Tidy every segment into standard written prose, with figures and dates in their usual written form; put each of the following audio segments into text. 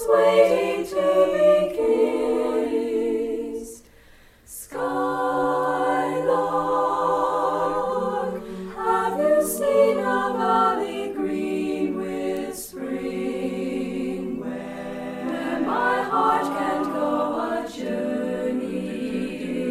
birds waiting to be kissed. Skylark, have you seen a valley green with spring, where my heart can go a journey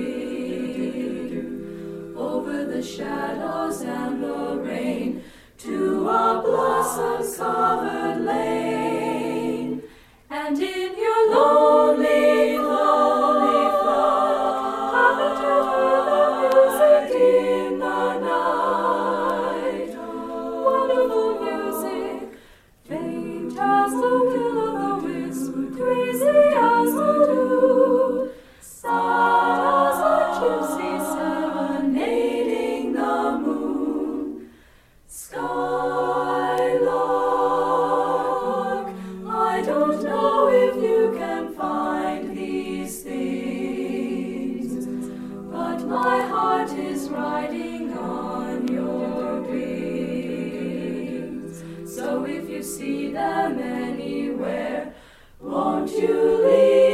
over the shadows and the rain to a blossom-covered lane? And in your lonely, lonely flood, haven't you heard the music in the night? Wonderful music, faint as the will-o'-the-wisp, crazy as the dew, sad as a gypsy serenading the moon. Skylark, I don't know if you can find these things, but my heart is riding on your wings. So if you see them anywhere, won't you leave?